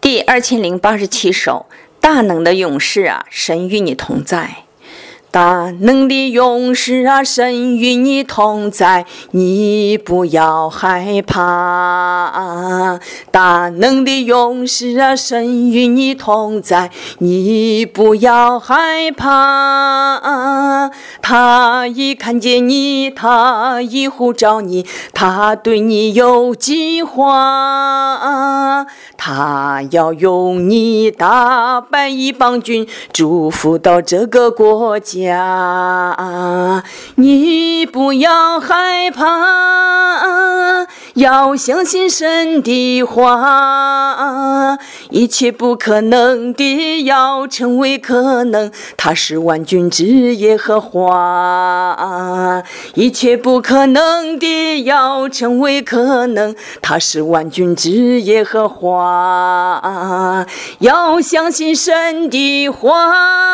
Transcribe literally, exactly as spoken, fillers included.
第二千零八十七首，大能的勇士啊，神与你同在。大能的勇士啊，神与你同在，你不要害怕。大能的勇士啊，神与你同在，你不要害怕。他已看见你，他已呼召你，他对你有计划。他要用你打败一帮军，祝福到这个国家。你不要害怕，要相信神的话，一切不可能的要成为可能，他是万军之耶和华。一切不可能的要成为可能，他是万军之耶和华。要相信神的话，